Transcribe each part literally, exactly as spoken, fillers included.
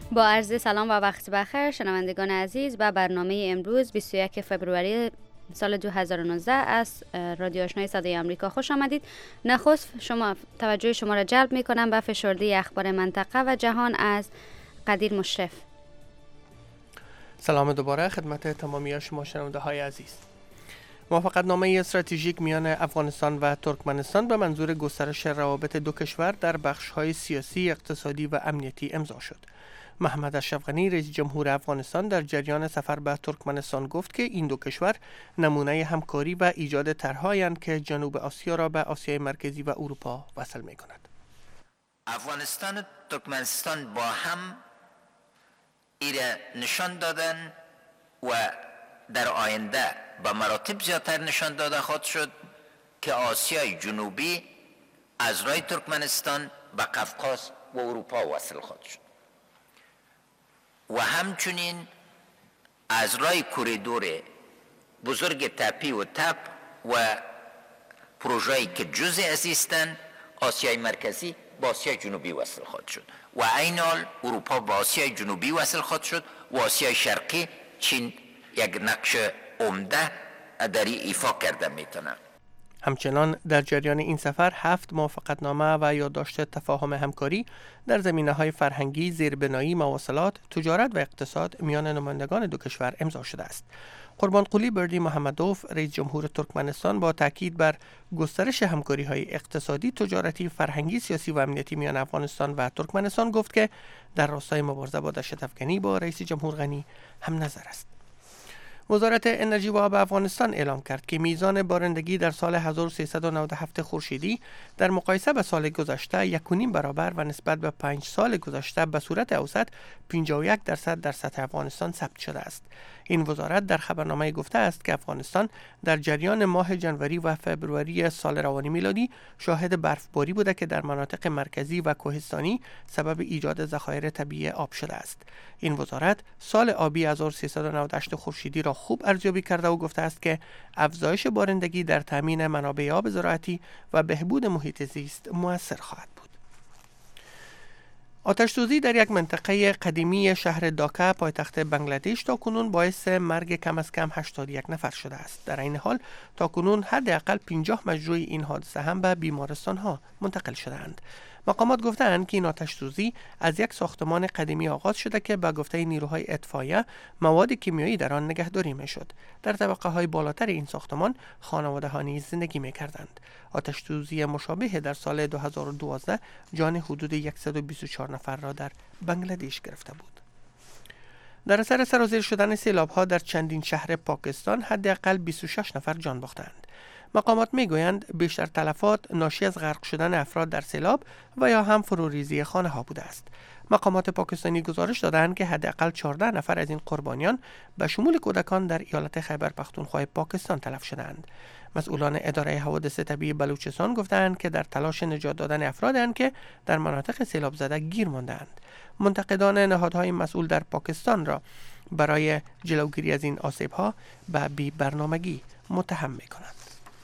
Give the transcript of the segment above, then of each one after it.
با عرض سلام و وقت بخیر شنوندگان عزیز، به برنامه امروز بیست و یک فوریه سال دو هزار و نوزده از رادیو آشنای صدای آمریکا خوش آمدید. نخست شما توجه شما را جلب می کنم به فشرده اخبار منطقه و جهان از قدیر مشرف. سلام دوباره خدمت تمامی شما شنونده های عزیز. موافقت نامه استراتژیک میان افغانستان و ترکمنستان به منظور گسترش روابط دو کشور در بخش های سیاسی، اقتصادی و امنیتی امضا شد. محمد اشرف غنی رئیس جمهور افغانستان در جریان سفر به ترکمنستان گفت که این دو کشور نمونه همکاری و ایجاد طرح‌هایند که جنوب آسیا را به آسیای مرکزی و اروپا وصل می‌کند. افغانستان و ترکمنستان با هم ایره نشان دادن و در آینده به مراتب زیادتر نشان داده خواهد شد که آسیای جنوبی از راه ترکمنستان به قفقاز و اروپا وصل خواهد شد و همچنین از راه کوریدور بزرگ تپی و تپ و پروژه‌ای که جزء از هستند آسیای مرکزی با آسیای جنوبی وصل خواهد شد و عین حال اروپا با آسیای جنوبی وصل خواهد شد و آسیای شرقی چین یک نقش عمده در ایفا کرده میتونه. همچنان در جریان این سفر هفت موافقتنامه و یادداشت تفاهم همکاری در زمینه‌های فرهنگی، زیربنایی، مواصلات، تجارت و اقتصاد میان نمایندگان دو کشور امضا شده است. قربانقلی بردی محمدوف رئیس جمهور ترکمنستان با تاکید بر گسترش همکاری‌های اقتصادی، تجارتی، فرهنگی، سیاسی و امنیتی میان افغانستان و ترکمنستان گفت که در راستای مبارزه با دهشت‌افکنی با رئیس جمهور غنی هم نظر است. وزارت انرژی و آب افغانستان اعلام کرد که میزان بارندگی در سال هزار و سیصد و نود و هفت خورشیدی در مقایسه به سال گذشته یک و نیم برابر و نسبت به پنج سال گذشته به صورت اوسط پنجاه و یک درصد در سطح افغانستان ثبت شده است. این وزارت در خبرنامه گفته است که افغانستان در جریان ماه جنوری و فوریه سال روانی میلادی شاهد برفباری بوده که در مناطق مرکزی و کوهستانی سبب ایجاد ذخایر طبیعی آب شده است. این وزارت سال آبی هزار و سیصد و نود و هشت خورشیدی را خوب ارزیابی کرده و گفته است که افزایش بارندگی در تامین منابع آب زراعتی و بهبود محیط زیست مؤثر خواهد بود. آتش‌سوزی در یک منطقه قدیمی شهر داکا پایتخت بنگلادش تاکنون باعث مرگ کم از کم هشتاد و یک نفر شده است. در این حال تاکنون حداقل پنجاه مجروح این حادثه هم به بیمارستان‌ها منتقل شده‌اند. مقامات گفتند که این آتش‌سوزی از یک ساختمان قدیمی آغاز شده که به گفته نیروهای اطفائیه مواد کیمیایی در آن نگهداری می‌شد. در طبقه‌های بالاتر این ساختمان خانواده‌ها نیز زندگی می‌کردند. آتش‌سوزی مشابه در سال دو هزار و دوازده جان حدود صد و بیست و چهار نفر را در بنگلادش گرفته بود. در اثر سرازیر شدن سیلاب‌ها در چندین شهر پاکستان حداقل بیست و شش نفر جان باختند. مقامات میگویند بیشتر تلفات ناشی از غرق شدن افراد در سیلاب و یا هم فروریزی خانه ها بوده است. مقامات پاکستانی گزارش دادند که حداقل چهارده نفر از این قربانیان به شمول کودکان در ایالت خیبر پختونخوا پاکستان تلف شدند. مسئولان اداره حوادث طبیعی بلوچستان گفتند که در تلاش نجات دادن افرادند که در مناطق سیلاب زده گیر ماندند. منتقدان نهادهای مسئول در پاکستان را برای جلوگیری از این آسیب‌ها به بی‌برنامگی متهم می‌کنند.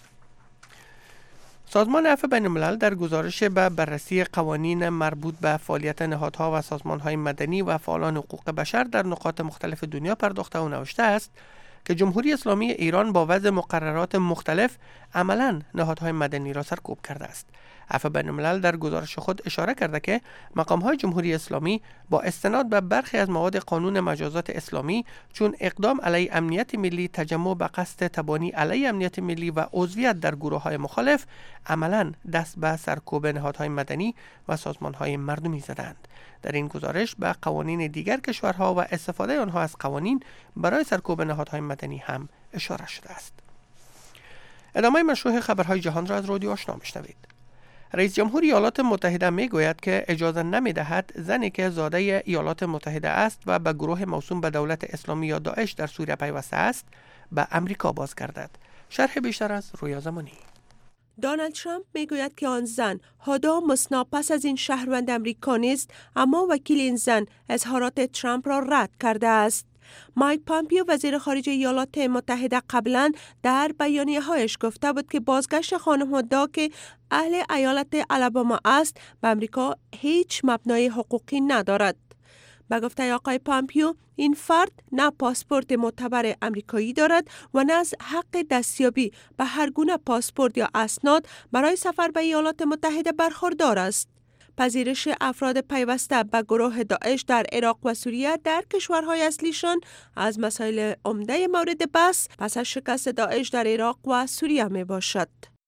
سازمان عفو بین الملل در گزارش به بررسی قوانین مربوط به فعالیت نهادها و سازمانهای مدنی و فعالان حقوق بشر در نقاط مختلف دنیا پرداخته و نوشته است که جمهوری اسلامی ایران با وضع مقررات مختلف عملاً نهادهای مدنی را سرکوب کرده است. عفو بین الملل در گزارش خود اشاره کرده که مقام‌های جمهوری اسلامی با استناد به برخی از مواد قانون مجازات اسلامی چون اقدام علیه امنیت ملی، تجمع به قصد تبانی علیه امنیت ملی و عضویت در گروه‌های مخالف عملاً دست به سرکوب نهادهای مدنی و سازمان‌های مردمی زدند. در این گزارش به قوانین دیگر کشورها و استفاده آنها از قوانین برای سرکوب نهادهای مدنی هم اشاره شده است. ادامه مشروع خبرهای جهان را از رادیو آشنا میشنوید. رئیس جمهور ایالات متحده می گوید که اجازه نمی دهد زنی که زاده ایالات متحده است و به گروه موسوم به دولت اسلامی یا داعش در سوریه پیوسته است به امریکا بازگردد. شرح بیشتر از رویا زمانی. دونالد ترامپ میگوید که آن زن هادا مسنا پس از این شهروند امریکایی است، اما وکیل این زن اظهارات ترامپ را رد کرده است. مایک پامپیو وزیر خارجه ایالات متحده قبلا در بیانیه هایش گفته بود که بازگشت خانم هادا که اهل ایالت آلاباما است به امریکا هیچ مبنای حقوقی ندارد. به گفته آقای پامپیو این فرد نه پاسپورت معتبر امریکایی دارد و نه از حق دستیابی به هر گونه پاسپورت یا اسناد برای سفر به ایالات متحده برخوردار است. پذیرش افراد پیوسته به گروه داعش در عراق و سوریه در کشورهای اصلیشان از مسائل عمده مورد بحث پس از شکست داعش در عراق و سوریه می باشد.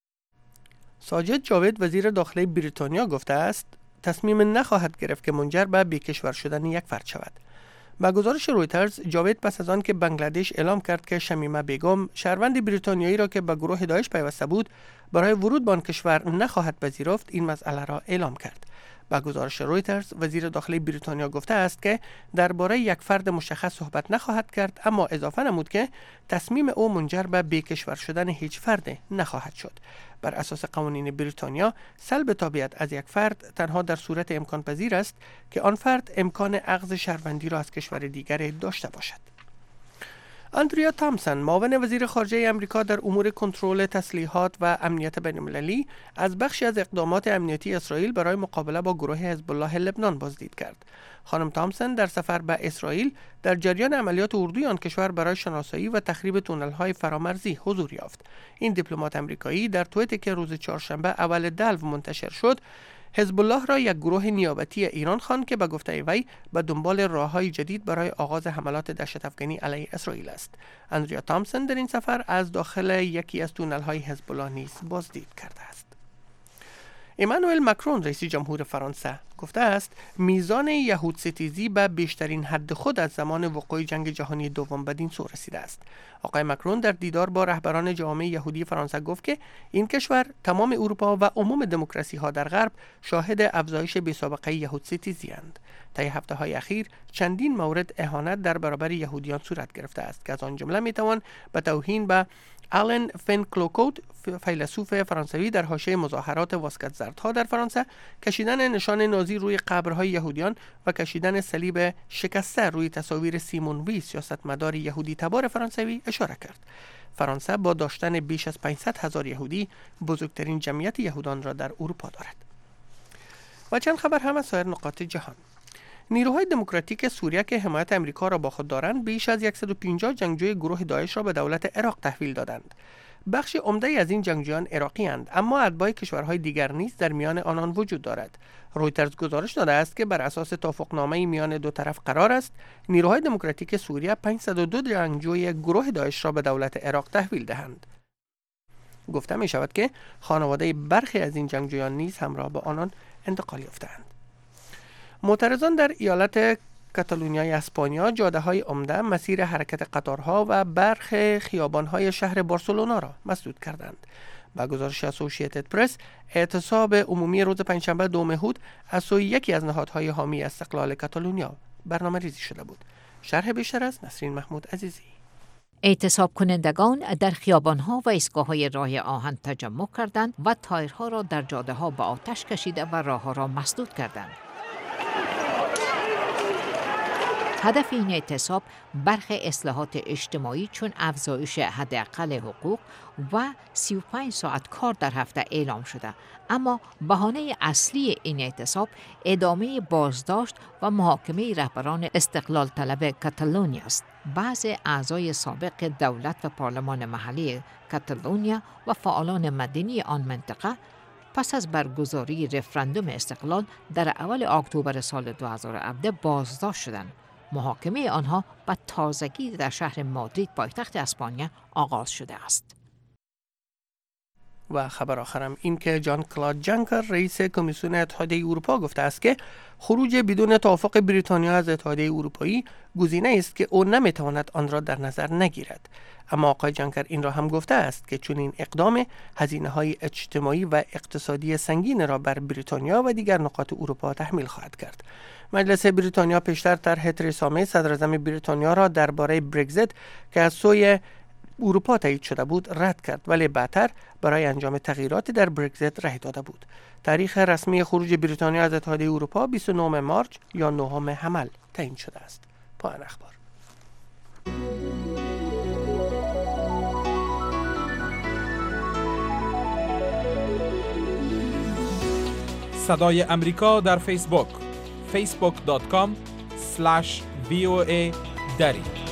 ساجد جاوید وزیر داخلی بریتانیا گفته است تصمیم نخواهد گرفت که منجر به بیکشور شدن یک فرد شود. با گزارش رویترز، جاوید پس از آن که بنگلادش اعلام کرد که شمیمه بیگم شهروند بریتانیایی را که به گروه داعش پیوسته بود برای ورود به آن کشور نخواهد پذیرفت، این مسئله را اعلام کرد. با گزارش رویترز، وزیر داخلی بریتانیا گفته است که درباره یک فرد مشخص صحبت نخواهد کرد، اما اضافه نمود که تصمیم او منجر به بیکشور شدن هیچ فرد نخواهد شد. بر اساس قوانین بریتانیا، سلب تابعیت از یک فرد تنها در صورت امکان پذیر است که آن فرد امکان اخذ شهروندی را از کشور دیگر داشته باشد. اندریا تامسون، معاون وزیر خارجه امریکا در امور کنترل تسلیحات و امنیت بین‌المللی، از بخشی از اقدامات امنیتی اسرائیل برای مقابله با گروه حزب الله لبنان بازدید کرد. خانم تامسون در سفر به اسرائیل در جریان عملیات اردوی آن کشور برای شناسایی و تخریب تونل‌های فرامرزی حضور یافت. این دیپلمات امریکایی در توییتی که روز چهارشنبه اول دلو منتشر شد، حزب الله را یک گروه نیابتی ایران خواند که به گفته وی به دنبال راه‌های جدید برای آغاز حملات دهشت‌افکنی علیه اسرائیل است. اندریا تامسون در این سفر از داخل یکی از تونل‌های حزب الله نیز بازدید کرده است. ایمانوئل ماکرون، رئیس جمهور فرانسه، گفته است میزان یهود ستیزی به بیشترین حد خود از زمان وقوع جنگ جهانی دوم بدین سو رسیده است. آقای ماکرون در دیدار با رهبران جامعه یهودی فرانسه گفت که این کشور، تمام اروپا و عموم دموکراسی ها در غرب شاهد افزایش بی‌سابقه یهود ستیزی اند. طی هفته های اخیر چندین مورد اهانت در برابر یهودیان صورت گرفته است که از آن جمله می توان به توهین به آلن فنکلوکوت، فیلسوف فرانسوی در حاشیه مظاهرات واسکت زردها در فرانسه، کشیدن نشان نازی روی قبرهای یهودیان و کشیدن صلیب شکسته روی تصاویر سیمون وی، سیاستمدار یهودی تبار فرانسوی، اشاره کرد. فرانسه با داشتن بیش از پانصد هزار یهودی بزرگترین جمعیت یهودان را در اروپا دارد. و چند خبر هم از سایر نقاط جهان. نیروهای دموکراتیک سوریه که حمایت امریکا را با خود دارند، بیش از صد و پنجاه جنگجوی گروه داعش را به دولت عراق تحویل دادند. بخش عمده از این جنگجویان عراقی اند، اما اتباع کشورهای دیگر نیز در میان آنان وجود دارد. رویترز گزارش داده است که بر اساس توافقنامه میان دو طرف قرار است نیروهای دموکراتیک سوریه پانصد و دو جنگجوی گروه داعش را به دولت عراق تحویل دهند. گفته می شود که خانواده برخی از این جنگجویان نیز همراه با آنان انتقال یافتند. معترضان در ایالت کاتالونیای اسپانیا جاده‌های عمده، مسیر حرکت قطارها و برخی خیابان‌های شهر بارسلونا را مسدود کردند. با گزارش اسوسییتد پرس، اعتصاب عمومی روز پنجشنبه دوم هود از سوی یکی از نهادهای حامی استقلال کاتالونیا برنامه‌ریزی شده بود. شرح بیشتر از نسرین محمود عزیزی. اعتصاب کنندگان در خیابان‌ها و ایستگاه‌های راه آهن تجمع کردند و تایرها را در جاده‌ها به آتش کشیده و راه‌ها را مسدود کردند. هدف این اعتصاب برخی اصلاحات اجتماعی چون افزایش حداقل حقوق و سی و پنج ساعت کار در هفته اعلام شده، اما بهانه اصلی این اعتصاب ادامه بازداشت و محاکمه رهبران استقلال طلب کاتالونیا است. بعض اعضای سابق دولت و پارلمان محلی کاتالونیا و فعالان مدنی آن منطقه پس از برگزاری رفراندوم استقلال در اول اکتبر سال دو هزار و هفده بازداشت شدند. محاکمه آنها به تازگی در شهر مادرید پایتخت اسپانیا آغاز شده است. و خبر آخرم این که جان کلاد جنکر، رئیس کمیسیون اتحادیه اروپا، گفته است که خروج بدون توافق بریتانیا از اتحادیه اروپایی گزینه است که او نمیتواند آن را در نظر نگیرد. اما آقای جنکر این را هم گفته است که چون این اقدام هزینه‌های اجتماعی و اقتصادی سنگین را بر بریتانیا و دیگر نقاط اروپا تحمیل خواهد کرد. مجلس بریتانیا پیشتر طرح ترزا می صدراعظم بریتانیا را درباره برگزیت که از سوی اروپا تایید شده بود رد کرد، ولی بعدتر برای انجام تغییراتی در برگزیت رای داده بود. تاریخ رسمی خروج بریتانیا از اتحادیه اروپا بیست و نهم مارس یا نهم حمل تعیین شده است. پایان اخبار. صدای امریکا در فیسبوک، فیسبوک دات کام اسلش وی او ای دارید.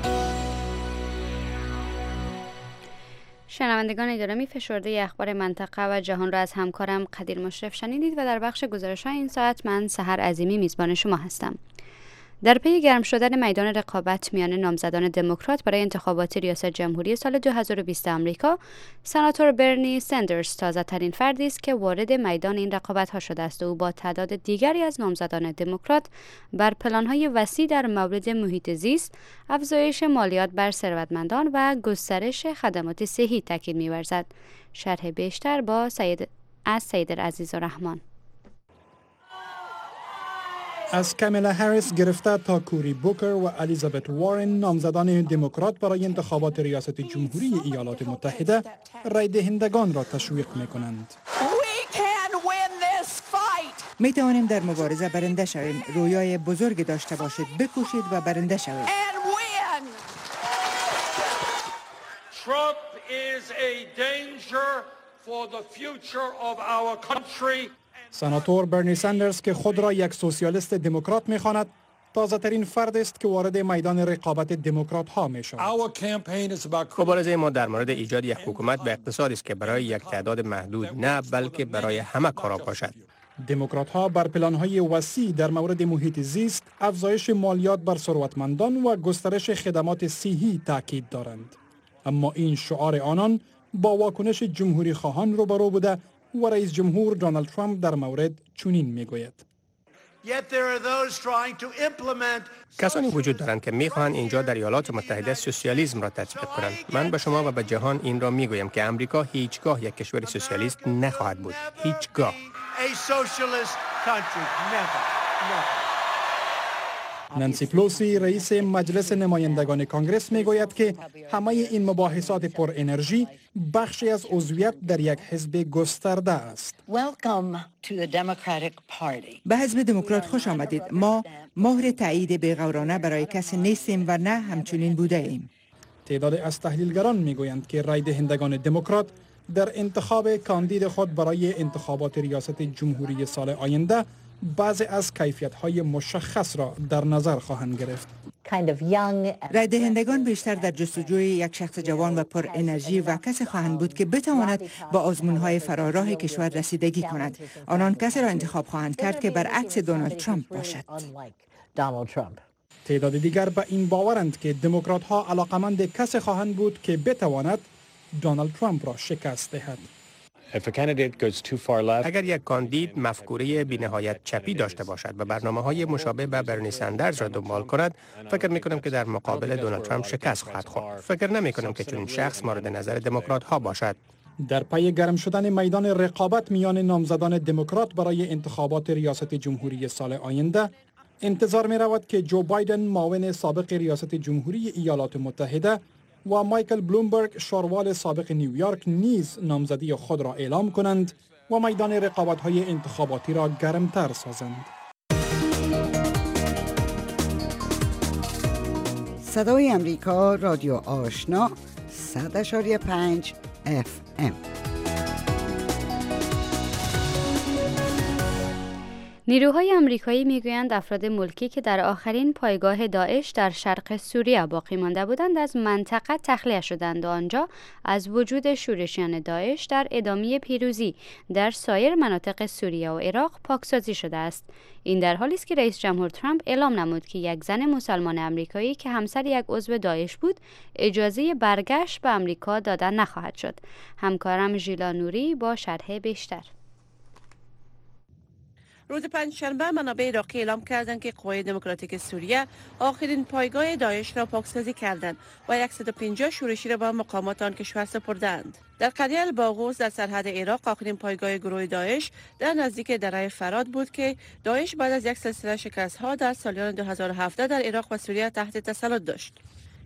شنوندگان گرامی، فشرده اخبار منطقه و جهان را از همکارم قدیر مشرف شنیدید و در بخش گزارش‌های این ساعت من سحر عظیمی میزبان شما هستم. در پی گرم شدن میدان رقابت میان نامزدان دموکرات برای انتخابات ریاست جمهوری سال دو هزار و بیست آمریکا، سناتور برنی سندرز تازه‌ترین فردی است که وارد میدان این رقابت‌ها شده است و او با تعداد دیگری از نامزدان دموکرات بر پلان‌های وسیع در مورد محیط زیست، افزایش مالیات بر ثروتمندان و گسترش خدمات صحی تاکید می‌ورزد. شرح بیشتر با سید از سید عزیزالرحمن. از کاملا هریس گرفته تا کوری بوکر و الیزابت وارن، نامزدان دموکرات برای انتخابات ریاست جمهوری ایالات متحده، رای دهندگان را تشویق می‌کنند. می توانیم در مبارزه برنده شویم. رویای بزرگ داشته باشید، بکوشید و برنده شوید. Trump is a danger for the future of our country. سناتور برنی سندرز که خود را یک سوسیالیست دموکرات می‌خواند، تازه‌ترین فرد است که وارد میدان رقابت دموکرات ها می‌شود. مبارزه ما در مورد ایجاد یک حکومت به اقتصادی است که برای یک تعداد محدود نه بلکه برای همه کارا باشد. دموکرات ها بر پلان‌های وسیع در مورد محیط زیست، افزایش مالیات بر ثروتمندان و گسترش خدمات صحی تاکید دارند. اما این شعار آنان با واکنش جمهوری خواهان روبرو بوده و رئیس جمهور دونالد ترامپ در مورد چنین میگوید: کسانی وجود دارند که میخواهند اینجا در ایالات متحده سوسیالیسم را تطبیق کنند. من به شما و به جهان این را میگویم که امریکا هیچگاه یک کشور سوسیالیست نخواهد بود. هیچگاه. نانسی پلوسی، رئیس مجلس نمایندگان کانگرس، میگوید که همه این مباحثات پر انرژی بخشی از عضویت در یک حزب گسترده است. به حزب دموکرات خوش آمدید. ما مهر تایید بی‌غورانه برای کسی نیستیم و نه همچنین بوده ایم. تعداد از تحلیلگران میگویند که رای دهندگان دموکرات در انتخاب کاندید خود برای انتخابات ریاست جمهوری سال آینده بعضی از کیفیت‌های مشخص را در نظر خواهند گرفت. رای دهندگان بیشتر در جستجوی یک شخص جوان و پر انرژی و کسی خواهند بود که بتواند با آزمون‌های فراراه کشور رسیدگی کند. آنان کسی را انتخاب خواهند کرد که برعکس دونالد ترامپ باشد. تعداد دیگر به این باورند که دموکرات‌ها علاقمند کسی خواهند بود که بتواند دونالد ترامپ را شکست دهد. اگر یک کاندید مفکوره بی‌نهایت چپی داشته باشد و برنامه‌های مشابه به برنی سندرز را دنبال کند، فکر می‌کنم که در مقابل دونالد ترامپ شکست خواهد خورد. فکر نمی‌کنم که چنین شخص مورد نظر دموکرات‌ها باشد. در پی گرم شدن میدان رقابت میان نامزدان دموکرات برای انتخابات ریاست جمهوری سال آینده، انتظار می‌رود که جو بایدن، معاون سابق ریاست جمهوری ایالات متحده، و مایکل بلومبرگ، شاروال سابق نیویورک، نیز نامزدی خود را اعلام کنند و میدان رقابت‌های انتخاباتی را گرمتر سازند. صدای امریکا، رادیو آشنا، صد اشاری پنج اف ام. نیروهای آمریکایی میگویند افراد ملکی که در آخرین پایگاه داعش در شرق سوریه باقی مانده بودند از منطقه تخلیه شدند و آنجا از وجود شورشیان داعش در ادامه پیروزی در سایر مناطق سوریه و عراق پاکسازی شده است. این در حالی است که رئیس جمهور ترامپ اعلام نمود که یک زن مسلمان آمریکایی که همسر یک عضو داعش بود اجازه برگشت به آمریکا داده نخواهد شد. همکارم ژیلا نوری با شرح بیشتر. روز پنجشنبه منابع عراقی اعلام کردند که قوای دموکراتیک سوریه آخرین پایگاه داعش را پاکسازی کردند و صد و پنجاه شورشی را به مقامات آن کشور سپردند. در قریه الباغوس در سرحد عراق آخرین پایگاه گروه داعش در نزدیک دره فرات بود که داعش بعد از یک سلسله شکست‌ها در سالیان دو هزار و هفده در عراق و سوریه تحت تسلط داشت.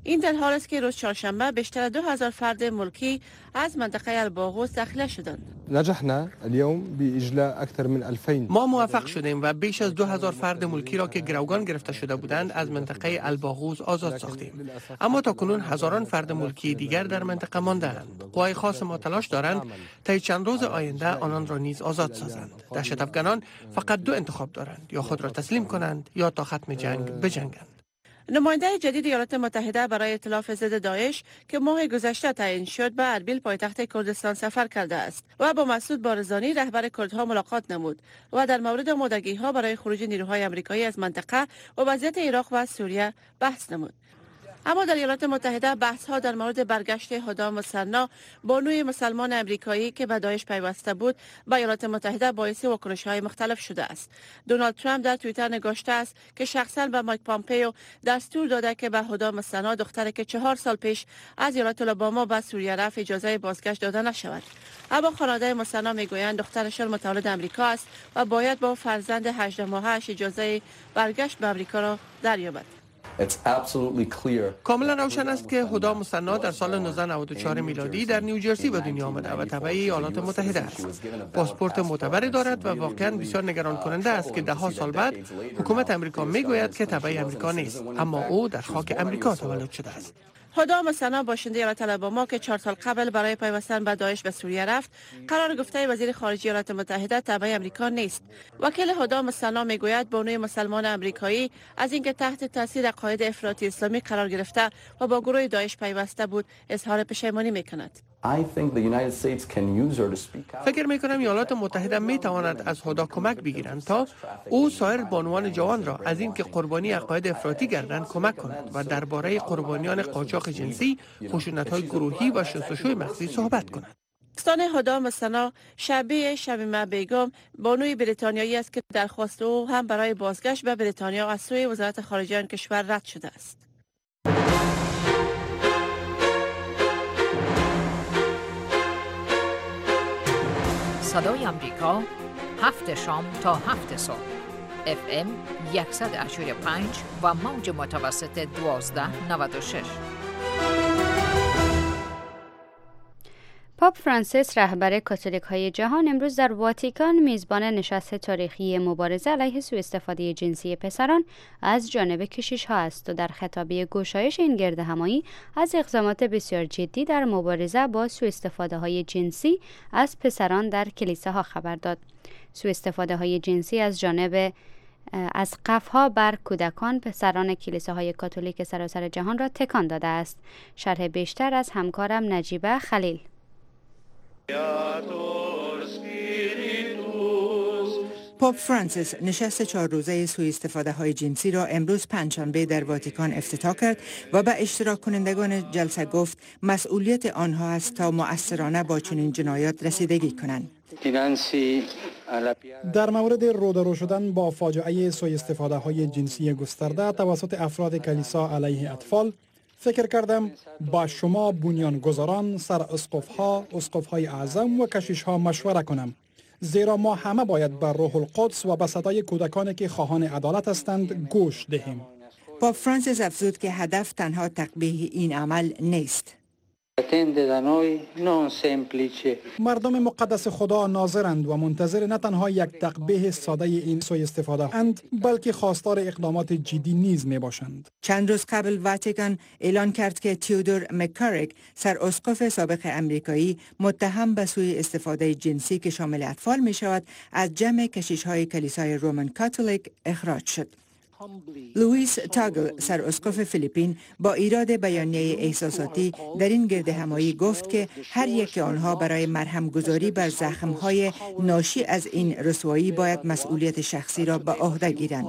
این در حال است که روز چهارشنبه بیشتر از دو هزار فرد ملکی از منطقه الباغوس تخلیه شدند. نجحنا اليوم بإجلاء أكثر من ألفين. ما موفق شدیم و بیش از دو هزار فرد ملکی را که گروگان گرفته شده بودند از منطقه الباغوس آزاد ساختیم. اما تاکنون هزاران فرد ملکی دیگر در منطقه مانده‌اند. قوای خاص ما تلاش دارند تا چند روز آینده آنان را نیز آزاد سازند. دهشت افغانان فقط دو انتخاب دارند، یا خود را تسلیم کنند یا تا ختم جنگ بجنگند. نماینده جدید ایالات متحده برای ائتلاف ضد داعش که ماه گذشته تعیین شد به اربیل پایتخت کردستان سفر کرده است و با مسعود بارزانی رهبر کردها ملاقات نمود و در مورد آمادگی‌ها برای خروج نیروهای آمریکایی از منطقه و وضعیت عراق و سوریه بحث نمود. اما در ایالات متحده بحث ها در مورد برگشت هدی مصنع بانوی مسلمان امریکایی که به داعش پیوسته بود به ایالات متحده باعث واکنش های مختلف شده است. دونالد ترامپ در توییتر نگاشته است که شخصا به مایک پامپیو دستور داده که به هدی مصنع دختری که چهار سال پیش از ایالت آلاباما به سوریه رفت اجازه بازگشت داده نشود. اما خانواده مصنع میگویند دخترشان متولد امریکا است و باید با فرزند هجده ماهش اجازه برگشت به امریکا را دریابد. کاملا روشن است که هدی مصنع در سال نوزده نود و چهار میلادی در نیوجرسی به دنیا آمده و تبع ایالات متحده است. پاسپورت معتبری دارد و واقعا بسیار نگران کننده است که ده ها سال بعد حکومت امریکا میگوید که تبع امریکا نیست، اما او در خاک امریکا تولد شده است. هدی مصنع باشنده ایالت آلاباما که چهار سال قبل برای پیوستن به داعش به سوریه رفت، قرار گفته وزیر خارجه ایالات متحده تبع امریکا نیست. وکیل هدی مصنع میگوید بانوی مسلمان امریکایی از اینکه تحت تاثیر عقاید افراطی اسلامی قرار گرفته و با گروه داعش پیوسته بود اظهار پشیمانی میکند. فکر می کنم ایالات متحده می تواند از هدی کمک بگیرند تا او سایر بانوان جوان را از اینکه قربانی عقاید افراطی گردند کمک کند و درباره قربانیان قاچاق جنسی، خشونت‌های گروهی و شستشوی مغزی صحبت کند. داستان هدی مصنع شبیه شمیمه بیگم بانوی بریتانیایی است که درخواست او هم برای بازگشت به بریتانیا از سوی وزارت خارجه آن کشور رد شده است. صدای آمریکا هفت شام تا هفت صبح اف ام صد و هشت و پنج و موج متوسط دوازده نود و شش. پاپ فرانسیس رهبر کاتولیک های جهان امروز در واتیکان میزبان نشست تاریخی مبارزه علیه سوء استفاده جنسی پسران از جانب کشیش ها است و در خطابه گشایش این گردهمایی از اقدامات بسیار جدی در مبارزه با سوء استفاده های جنسی از پسران در کلیساها خبر داد. سوء استفاده های جنسی از جانب از قفها بر کودکان پسران کلیساهای کاتولیک سراسر جهان را تکان داده است. شرح بیشتر از همکارم نجیبه خلیل. پاپ فرانسیس نشست چهار روزه سوء استفاده های جنسی را امروز پنجشنبه در واتیکان افتتاح کرد و به اشتراک کنندگان جلسه گفت مسئولیت آنها است تا مؤثرانه با چنین جنایات رسیدگی کنند. در مورد رودارو شدن با فاجعه سوء استفاده های جنسی گسترده توسط افراد کلیسا علیه اطفال، فکر کردم با شما بنیانگذاران، سر اسقف‌ها، اسقف‌های اعظم و کشیش‌ها مشوره کنم، زیرا ما همه باید به روح القدس و به صدای کودکانی که خواهان عدالت هستند گوش دهیم. پاپ فرانسیس افزود که هدف تنها تقبیح این عمل نیست. مردم مقدس خدا ناظرند و منتظر نه تنها یک تقبیح ساده این سوء استفاده اند، بلکه خواستار اقدامات جدی نیز می باشند. چند روز قبل واتیکان اعلان کرد که تیودور مک‌کارک، سر اسقف سابق امریکایی متهم به سوء استفاده جنسی که شامل اطفال می شود، از جمع کشیش‌های کلیسای رومن کاتولیک اخراج شد. لوئیس تاگل، سر اسقف فیلیپین، با ایراد بیانیه احساساتی در این گردهمایی گفت که هر یک آنها برای مرهم گذاری بر زخم‌های ناشی از این رسوایی باید مسئولیت شخصی را به عهده گیرند.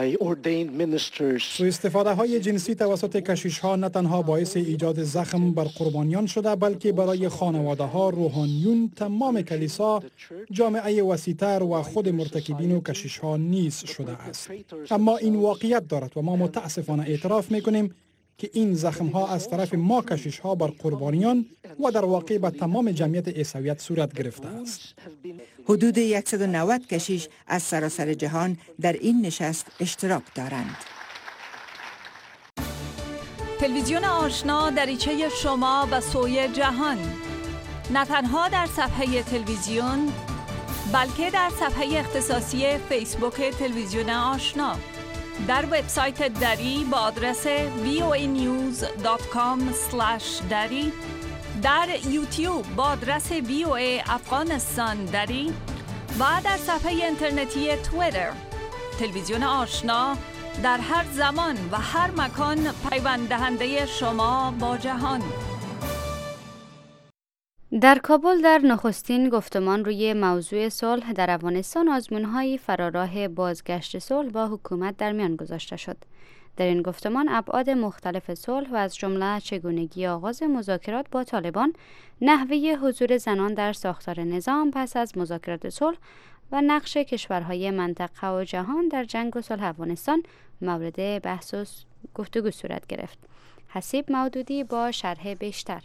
سوء استفاده های جنسی توسط کشیش‌ها نه تنها باعث ایجاد زخم بر قربانیان شده، بلکه برای خانواده‌ها، روحانیون، تمام کلیسا، جامعه وسیع‌تر و خود مرتکبین و کشیش‌ها نیز شده است. اما این واقعیت دارد و ما متاسفانه اعتراف میکنیم که این زخم ها از طرف ما کشیش ها بر قربانیان و در واقع به تمام جمعیت عیسویت صورت گرفته است. حدود صد و نود کشیش از سراسر جهان در این نشست اشتراک دارند. تلویزیون آشنا دریچه شما به سوی جهان، نه تنها در صفحه تلویزیون بلکه در صفحه اختصاصی فیسبوک تلویزیون آشنا، در وبسایت دری با آدرس وی او ای نیوز دات کام اسلش دری، در یوتیوب با آدرس وی او ای افغانستان دری و در صفحه اینترنتی توییتر. تلویزیون آشنا در هر زمان و هر مکان پیوند دهنده شما با جهان. در کابل در نخستین گفتمان روی موضوع صلح در افغانستان آزمون‌های فراراه بازگشت صلح با حکومت در میان گذاشته شد. در این گفتمان ابعاد مختلف صلح و از جمله چگونگی آغاز مذاکرات با طالبان، نحوه حضور زنان در ساختار نظام پس از مذاکرات صلح و نقش کشورهای منطقه و جهان در جنگ و صلح افغانستان مورد بحث و گفتگو صورت گرفت. حسیب مودودی با شرح بیشتر.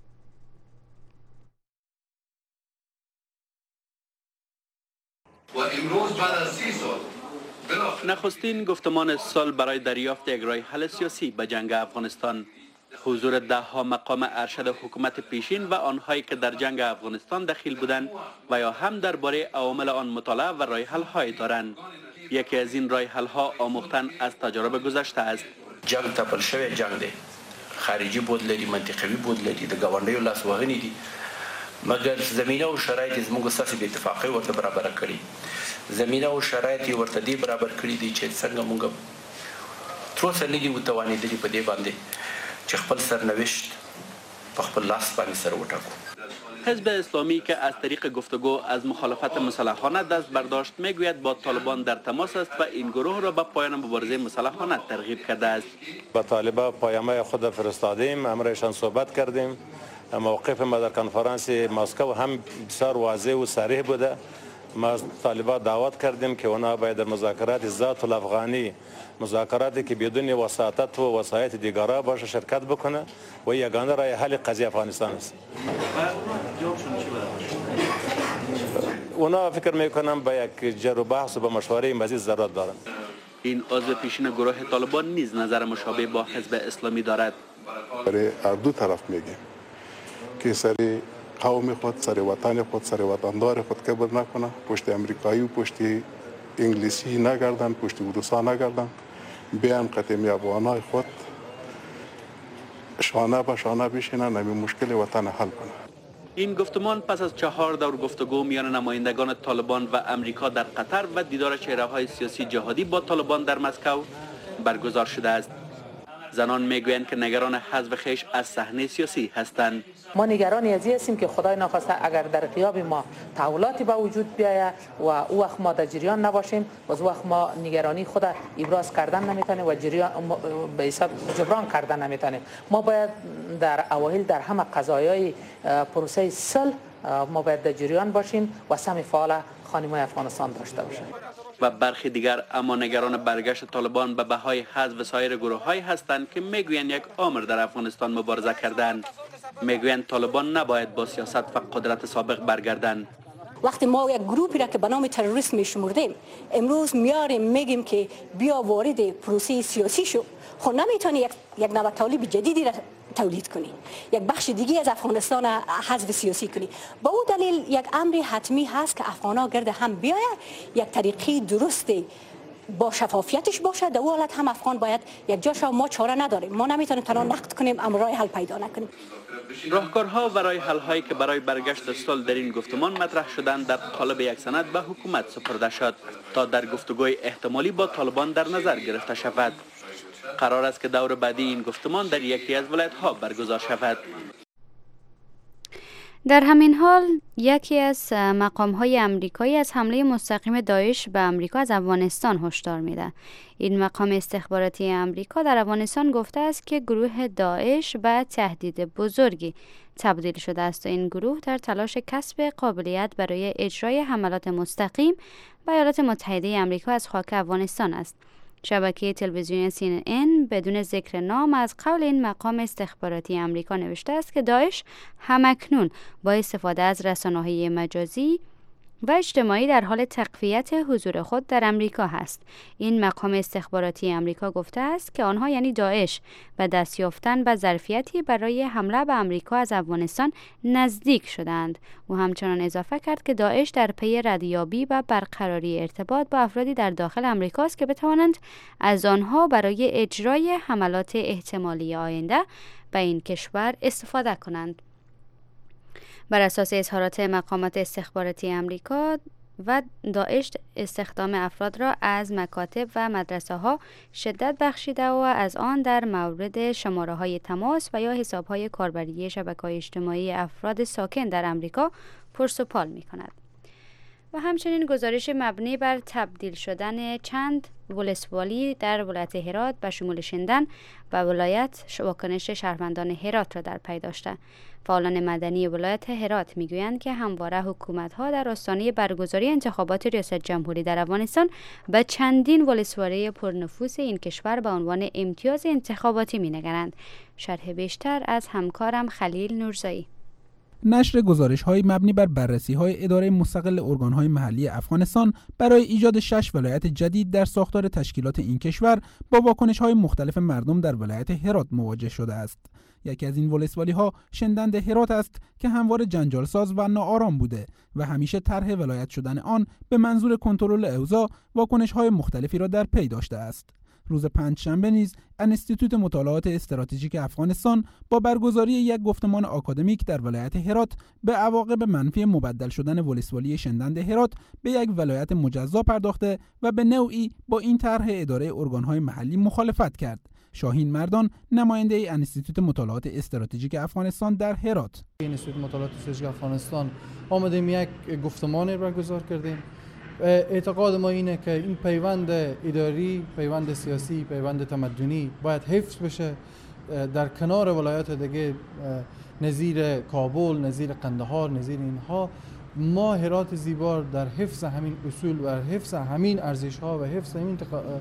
و امروز بعد از سی سال نخستین گفتمان سال برای دریافت یک راه حل سیاسی به جنگ افغانستان، حضور ده ها مقام ارشد حکومت پیشین و آنهایی که در جنگ افغانستان دخیل بودند و یا هم درباره عوامل آن مطالعه و راه حل های دارند. یکی از این راه حل ها آموختن از تجارب گذشته است. جنگ تپل شوی جنگ دی، خارجي بود لري، منطقوي بود لري، د ګاونډیو لاسوهنې دي، مګر زمینه او شرایط زموږ سره به اتفاقي ورته برابر کړي. زمینه او شرایط ورته دی برابر کړي دي چې څنګه موږ تر اوسه نه دي متوانېدلي په دې باندې چې خپل سرنوشت په خپل لاس باندې سره وټاکو. حزب اسلامی که از طریق گفتگو از مخالفت مسلحانه دست برداشت میگوید با طالبان در تماس است و این گروه را به پایان مبارزه مسلحانه ترغیب کرده است. با طالبان پیامه خود فرستادیم، امرشان صحبت کردیم. موقف ما در کنفرانس مسکو هم بسیار واضح و صریح بوده. ما طالبان دعوت کردیم که اونا باید در مذاکرات ذات الافغانی، مذاکراتی که بدون وساطت و وسایط دیگرا باشه شرکت بکنه و یگانه راه حل قضیه افغانستان است. اونا فکر میکنم با یک جر و بحث و با مشوره مزید ضرورت دارند. این عضو پیشین گروه طالبان نیز نظر مشابه با حزب اسلامی دارد. برای دو طرف میگیم که سری قوم خود، سری وطن خود، سری وطندار خود کبر نکنه، پشت امریکایی و پشت انگلیسی نگردن، پشت روسا نگردن، بیان قطعی افغانای خود شانه به شانه بشینن، همین مشکل وطن حل کنه. این گفتمان پس از چهار دور گفتگو میان نمایندگان طالبان و امریکا در قطر و دیدار چهره‌های سیاسی جهادی با طالبان در مسکو برگزار شده است. زنان میگویند که نگران حذف خویش از صحنه سیاسی هستند. ما نگرانی از این هستیم که خدای نخواسته اگر در غیاب ما تحولاتی به وجود بیاید و او وقت ما در جریان نباشیم، باز وقت ما نگرانی خود ابراز کردن نمیتونیم و جریان به حساب جبران کردن نمیتونیم. ما باید در اوایل در همه قضایای پروسه صلح ما باید در جریان باشیم و سهم فعال خانم‌های افغانستان داشته باشیم. و برخی دیگر اما نگران برگشت طالبان به بهای حذف سایر گروه‌هایی هستند که میگویند یک آمر در افغانستان مبارزه کردند. میگویند طالبان نباید با سیاست و قدرت سابق برگردند. وقتی ما یک گروهی را که به نام تروریست میشمردیم امروز میاریم میگیم که بیا وارد پروسه سیاسی شو، خب نمیتونی یک یک نوع طالب جدیدی را تولید کنی، یک بخش دیگه از افغانستان حذف سیاسی کنی. با اون دلیل یک امر حتمی هست که افغانا گرد هم بیاید، یک طریقی درستی با شفافیتش باشه. در اون حالت هم افغان باید یک جاش ما چاره نداریم، ما نمیتونیم تنها نقد کنیم اما راه حل پیدا نکنیم. راهکارها و راه حل هایی که برای برگشت صلح در این گفتمان مطرح شدند در قالب یک سند به حکومت سپرده شد تا در گفتگوی احتمالی با طالبان در نظر گرفته شود. قرار است که دور بعدی این گفتمان در یکی از ولایت‌ها برگزار شود. در همین حال یکی از مقام‌های امریکایی از حمله مستقیم داعش به امریکا از افغانستان هشدار میده. این مقام استخباراتی امریکا در افغانستان گفته است که گروه داعش به تهدید بزرگی تبدیل شده است و این گروه در تلاش کسب قابلیت برای اجرای حملات مستقیم به ایالات متحده آمریکا از خاک افغانستان است. شبکه تلویزیونی سی ان ان بدون ذکر نام از قول این مقام استخباراتی آمریکا نوشته است که داعش همکنون با استفاده از رسانه‌های مجازی و اجتماعی در حال تقویت حضور خود در امریکا هست. این مقام استخباراتی امریکا گفته است که آنها یعنی داعش و دست یافتن به ظرفیتی برای حمله به امریکا از افغانستان نزدیک شدند. او همچنان اضافه کرد که داعش در پی ردیابی و برقراری ارتباط با افرادی در داخل امریکا است که بتوانند از آنها برای اجرای حملات احتمالی آینده به این کشور استفاده کنند. بر اساس اظهارات مقامات استخباراتی امریکا و داعش استخدام افراد را از مکاتب و مدرسه ها شدت بخشیده و از آن در مورد شماره های تماس و یا حساب های کاربری شبکه‌های اجتماعی افراد ساکن در امریکا پرس‌وپال می کند. و همچنین گزارش مبنی بر تبدیل شدن چند ولسوالی در ولایت هرات به شمول شندن و ولایت واکنش شهروندان هرات را در پی داشته. فعالان مدنی ولایت هرات میگویند که همواره حکومت‌ها در آستانه برگزاری انتخابات ریاست جمهوری در افغانستان به چندین ولسوالی پرنفوذ این کشور به عنوان امتیاز انتخاباتی می‌نگرند. شرح بیشتر از همکارم خلیل نورزایی. نشر گزارش‌های مبنی بر بررسی‌های اداره مستقل ارگان‌های محلی افغانستان برای ایجاد شش ولایت جدید در ساختار تشکیلات این کشور با واکنش‌های مختلف مردم در ولایت هرات مواجه شده است. یکی از این ولسوالی‌ها شندند هرات است که همواره جنجال‌ساز و ناآرام بوده و همیشه طرح ولایت شدن آن به منظور کنترل اوضاع واکنش‌های مختلفی را در پی داشته است. روز پنجشنبه نیز انستیتوت مطالعات استراتژیک افغانستان با برگزاری یک گفتمان آکادمیک در ولایت هرات به عواقب منفی مبدل شدن ولسوالی شندند هرات به یک ولایت مجزا پرداخته و به نوعی با این طرح اداره ارگان‌های محلی مخالفت کرد. شاهین مردان، نماینده انستیتوت مطالعات استراتژیک افغانستان در هرات: انستیتوت مطالعات استراتژیک افغانستان آمدیم یک گفتمانی برگزار کردیم. اعتقاد ما اینه که این پیوند اداری، پیوند سیاسی، پیوند تمدنی باید حفظ بشه در کنار ولایات دیگه نظیر کابل، نظیر قندهار، نظیر اینها. ما هرات زیبا در حفظ همین اصول و حفظ همین ارزش‌ها و حفظ همین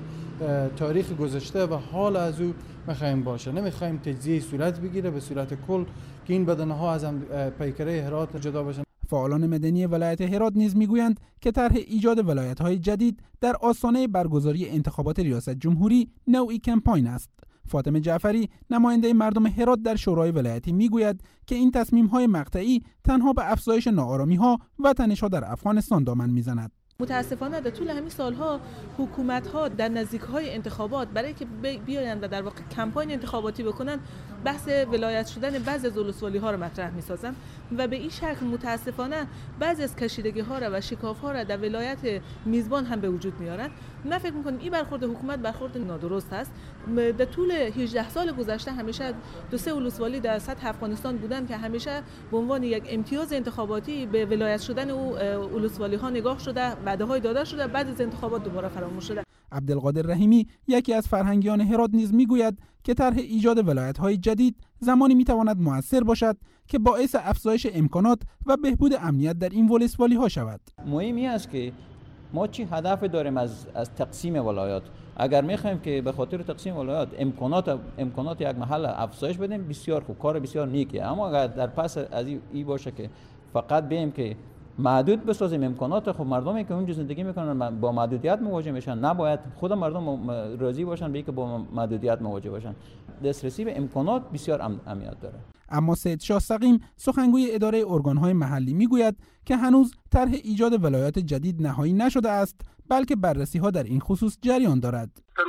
تاریخ گذشته و حال از او می‌خوایم باشه. نمی‌خوایم تجزیه صورت بگیره به صورت کل که این بدنه‌ها از هم پیکره هرات جدا بشن. فعالان مدنی ولایت هرات نیز میگویند که طرح ایجاد ولایت‌های جدید در آستانه برگزاری انتخابات ریاست جمهوری نوعی کمپاین است. فاطمه جعفری، نماینده مردم هرات در شورای ولایتی میگوید که این تصمیم‌های مقطعی تنها به افزایش ناآرامی‌ها و تنش‌ها در افغانستان دامن میزند. متاسفانه در طول همین سالها حکومت‌ها در نزدیک‌های انتخابات برای که بیایند و در واقع کمپاین انتخاباتی بکنند بحث ولایت شدن بعضی از ولسوالی‌ها را مطرح می‌سازند و به این شکل متاسفانه بعضی از کشیدگی‌ها را و شکاف‌ها را در ولایت میزبان هم به وجود می‌آورند. من فکر می‌کنم این برخورد حکومت برخورد نادرست است. در طول هجده سال گذشته همیشه دو سه ولسوالی در سطح افغانستان بودند که همیشه به عنوان یک امتیاز انتخاباتی به ولایت شدن او ولسوالی‌ها نگاه شده، وعده‌های داده شده، بعد از انتخابات دوباره فراموش شده. عبدالقادر رحیمی، یکی از فرهنگیان هرات نیز میگوید که طرح ایجاد ولایت‌های جدید زمانی میتواند مؤثر باشد که باعث افزایش امکانات و بهبود امنیت در این ولسوالی‌ها شود. مهمی است که ما چی هدف داریم از از تقسیم ولایات. اگر می‌خوایم که به خاطر تقسیم ولایات امکانات امکانات یک محل افزایش بدیم، بسیار خوب، کار بسیار نیکه. اما اگر در پس از این باشه که فقط بیم که محدود بسازیم امکانات، خب مردمی که اونجا زندگی میکنن با محدودیت مواجه میشن. نباید خود مردم راضی باشن به اینکه با محدودیت مواجه باشن. دسترسی به امکانات بسیار اهمیت داره. اما سید شاه سقیم، سخنگوی اداره ارگان‌های محلی میگوید که هنوز طرح ایجاد ولایات جدید نهایی نشده است، بلکه بررسی‌ها در این خصوص جریان دارد.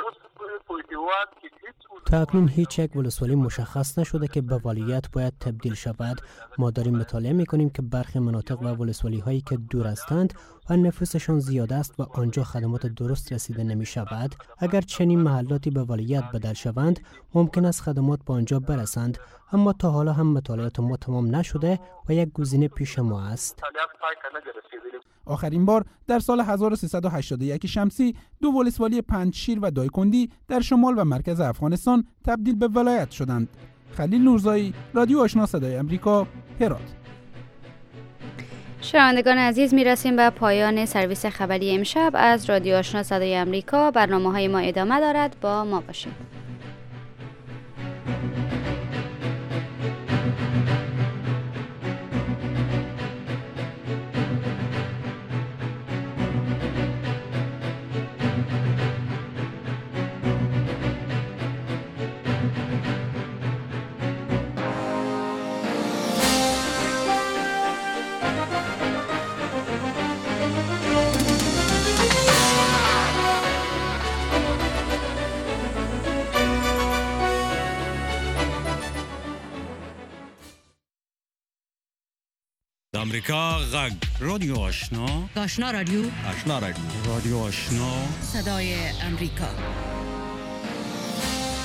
تا اکنون هیچ یک ولسوالی مشخص نشده که به ولایت باید تبدیل شود. ما داریم مطالعه می‌کنیم که برخی مناطق و ولسوالی‌هایی که دور هستند و نفوسشان زیاد است و آنجا خدمات درست رسیده نمی‌شود، اگر چنین محلاتی به ولایت بدل شوند ممکن است خدمات به آنجا برسند، اما تا حالا هم مطالعات ما تمام نشده و یک گزینه پیش ما است. آخرین بار در سال هزار و سیصد و هشتاد و یک شمسی دو ولسوالی پنجشیر و دایکندی در شمال و مرکز افغانستان تبدیل به ولایت شدند. خلیل نورزایی، رادیو آشنا صدای امریکا، هرات. شنوندگان عزیز، میرسیم به پایان سرویس خبری امشب از رادیو آشنا صدای امریکا. برنامه‌های ما ادامه دارد، با ما باشید. امریکا غږ رادیو آشنا آشنا رادیو آشنا رادیو رادیو آشنا صدای امریکا